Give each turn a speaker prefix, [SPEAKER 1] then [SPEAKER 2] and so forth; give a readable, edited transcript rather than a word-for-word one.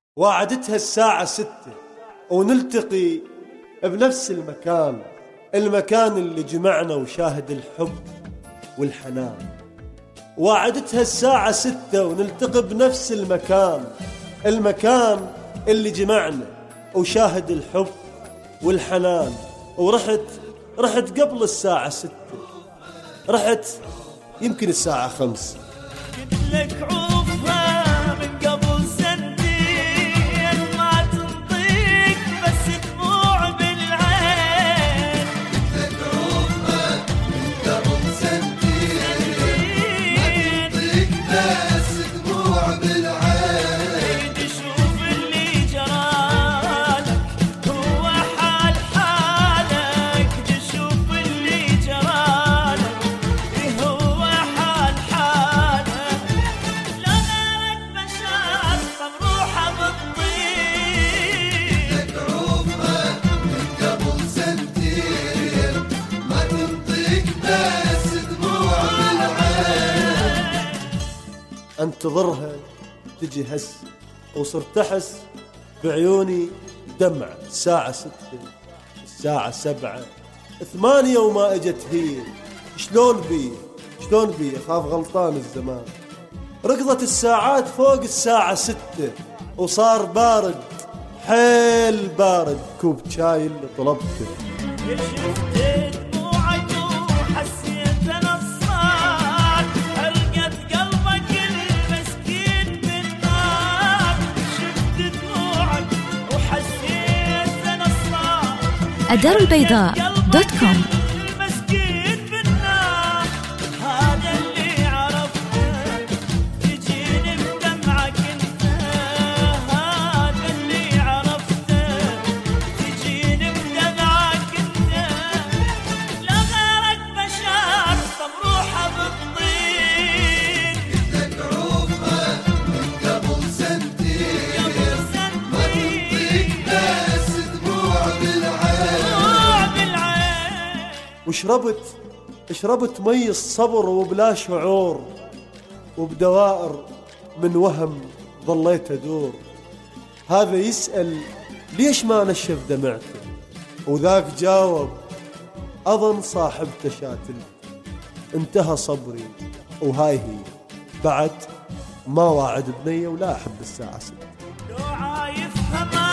[SPEAKER 1] واعدتها الساعة 6 ونلتقي بنفس المكان، المكان اللي جمعنا وشاهد الحب والحنان. واعدتها الساعة 6 ونلتقي بنفس المكان، المكان اللي جمعنا وشاهد الحب والحنان. ورحت قبل الساعة 6، رحت يمكن الساعة 5.
[SPEAKER 2] قلت لك عوفها من قبل سنتين ما تنطيك بس دموع بالعين.
[SPEAKER 3] قلت لك عوفها من قبل سنتين ما تنطيك بس دموع بالعين.
[SPEAKER 2] تشوف اللي جرالك هو حال حالك، تشوف اللي جرالك هو حال حالك. لا غيرك بشر ممروحة بالطين.
[SPEAKER 3] قلت لك عوفها من قبل سنتين ما تنطيك بس دموع بالعين.
[SPEAKER 1] انتظرها تجي هس، وصرت احس بعيوني دمع. الساعة 6، الساعة 7، 8 وما اجت هي. شلون بي اخاف غلطان الزمان. ركضت الساعات فوق الساعة 6 وصار بارد، حيل بارد. كوب شاي اللي طلبته
[SPEAKER 2] شفت دموعك وحسيت نصار، حرقت قلبك المسكين بالنار. شفت دموعك وحسيت نصار،
[SPEAKER 4] الدارالبيضاء.com.
[SPEAKER 2] المسكين بالنار. هذا اللي عرفته تجيني بدمعك انت، هذا اللي عرفته تجيني بدمعك انت. لا غيرك بشر ممروحة بالطين.
[SPEAKER 3] قلت لك عوفها من قبل سنتين ما تنطيك بس دموع بالعين.
[SPEAKER 2] دموع بالعين.
[SPEAKER 1] وشربت مي الصبر وبلا شعور، وبدوائر من وهم ظليت أدور. هذا يسأل ليش ما نشف دمعته، وذاك جاوب أظن صاحبته شاتل. انتهى صبري وهاي هي، بعد ما واعد بنية ولا أحب الساعة 6.
[SPEAKER 2] لو عايفها ما